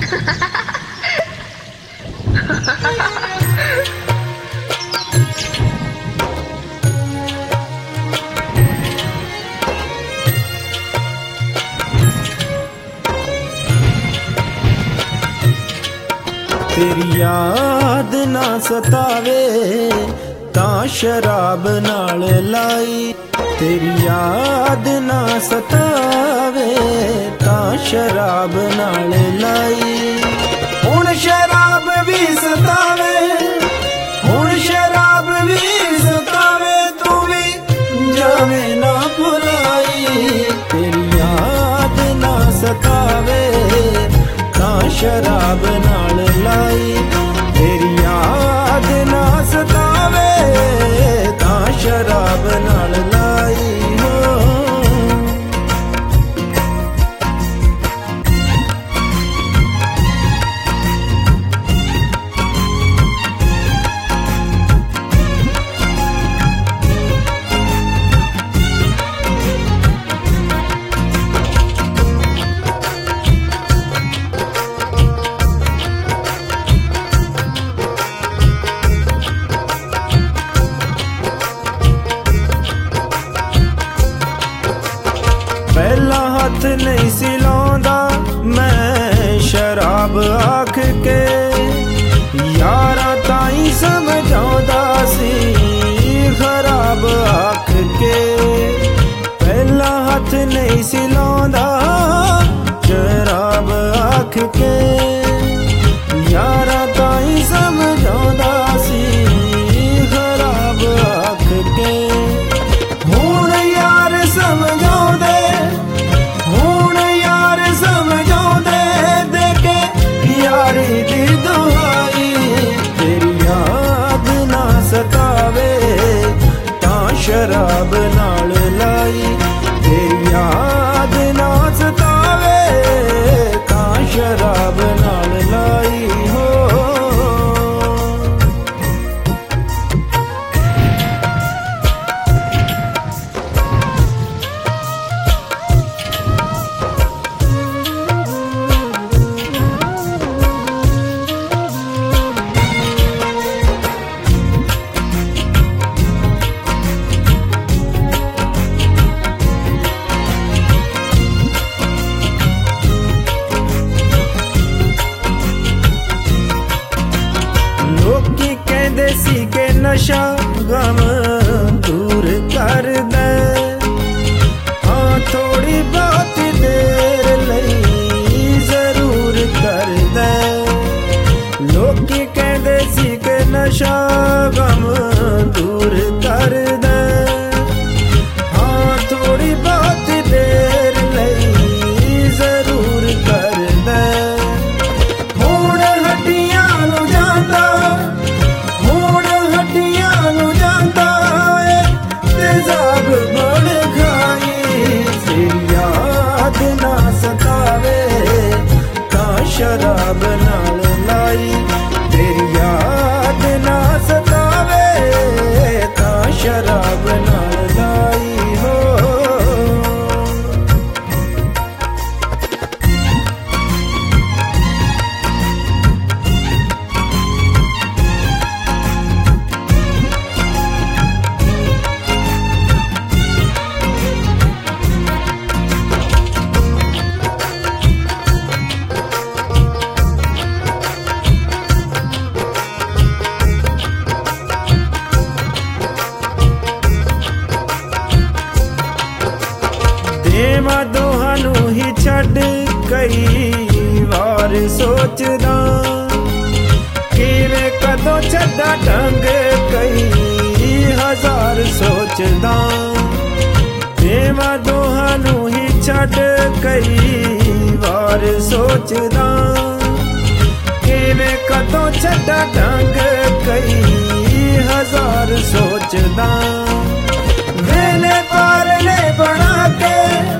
तेरी याद ना सतावे तां शराब नाल लाई, तेरी याद ना सतावे तां शराब नाल लाई। हुण शराब भी सतावे, हुण शराब भी सतावे, तू भी जावे ना भुलाई। तेरी याद ना सतावे तां शराब नाल लाई, तेरी याद ना सतावे तां शराब नाल लाई। हो पहला हाथ नहीं सी लाउंदा मैं शराब आख के, यारा ताई समझाउंदा सी खराब आख के। पहला हाथ नहीं सी लाउंदा शराब आख के, यारा ताई समझाउंदा सी खराब आख के। हुण यार समझाउंदे, हुण यार समझाउंदे देके यारी दी दुआई। तेरी याद ना सतावे तां शराब नाल लाई, तेरी याद ना सतावे तां शराब नाल लाई। हो लोकी कहंदे सी के नशा गम दूर कर दे, हाँ थोड़ी बहुत देर लई जरूर कर दे। लोकी कहंदे सी के नशा गम दूर कर दे, हाँ थोड़ी बहुत देर लई जरूर कर दे। हुण हड्डियां नूं जांदा, हुण हड्डियां नूं जांदा ए तेजाब बड़ खाई। तेरी याद ना सतावे तां शराब नाल लाई, तेरी याद ना सतावे तां शराब नाल लाई। हो देवां दोहां नूं ही छड्ड कई वार सोचदा, किवें कदों छड्डां ढंग कई हजार सोचदा। देवां दोहां नूं ही छड्ड कई वार सोचदा, किवें कदों छड्डां ढंग कई हजार सोचदा। वेले पारले बना के